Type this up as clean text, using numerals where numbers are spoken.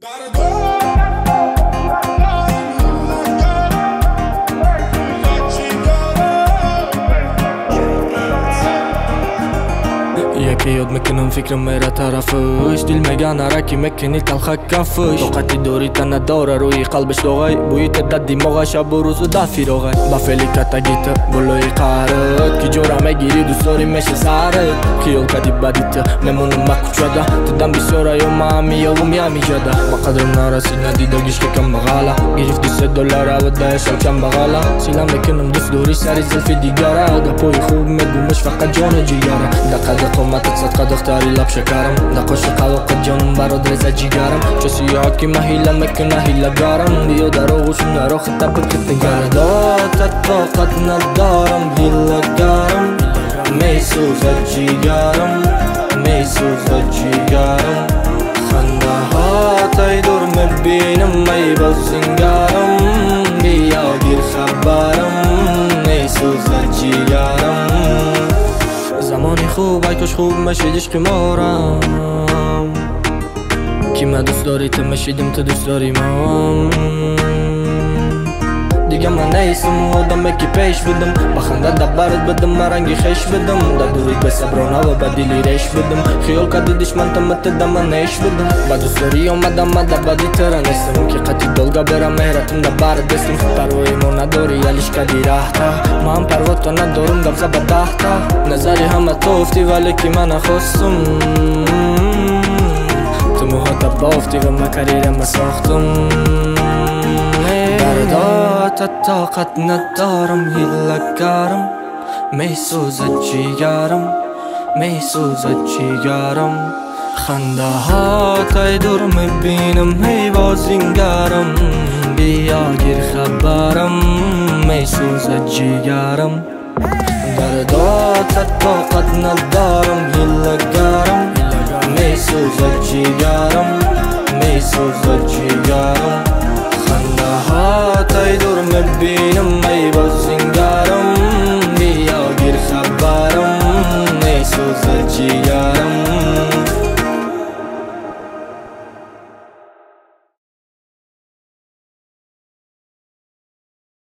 ياد مكنم فكرة مرا طرفش دل مگن عرکی مکنی تلخ کفش طاقتی داری تنه داره روی قلبش داغی بوی تدد دماغ شب و روز و ده فراغی با فعلی کتگیت بلوی قهرت که جورا مگیری دوست داری میشه سرت خیال کدی بدیت نمونم مکوچاده تدم بسیاره یا مامی یا میامی جاده با قدرم نرسی ندیدگیش که کم بغاله گرفتی $3 و 10 سال کم بغاله سیلم بکنم دوست داری سری زلفی دیگره گپای خوب مگومش فقط جان جیگره دقیقه قومت صدقه دختری لب شکرم نقاش قواقع جانم براد رزا جیگرم چو سیاه که محیله مکنه هیله گارم بیا در آغوشم نرا خطه بکت گردات طاقت ندارم هیله گارم میسوزد جیگرم میسوزد جیگرم خنده هاتای دور مبینم می بازنگارم بیا گیر خبرم میسوزد جیگرم زمانی خوب ای کاش خوب مشید عشق مارم که من دوست داری تو مشیدم تو دوست داری من دیگه من نیستم آدمه که پیش بدم بخنده دبرت بدم رنگی خیش بدم در دوری به صبرانه و به دلی ریش بدم خیال کدی دشمن تمت دم نیش بدم با دوست داری آمدم مده بدی تره نیستم که قطی دلگا برم مهرتم دبر دستم پروی ما نداری یلیش کدی رهتا من پروا تو ندارم گفزه به دهتا نظری همه تو افتی ولی که من نخواستم تو موهات بافتی و مکریرم ساختم بردات طاقت ندارم هیله گارم میسوزد جیگرم میسوزد جیگرم خنده هاتای دور میبینم هی بازنگرم بیا گیر خبرم میسوزد جیگرم بردات طاقت ندارم هیله گارم میسوزد جیگرم میسوزد جیگرم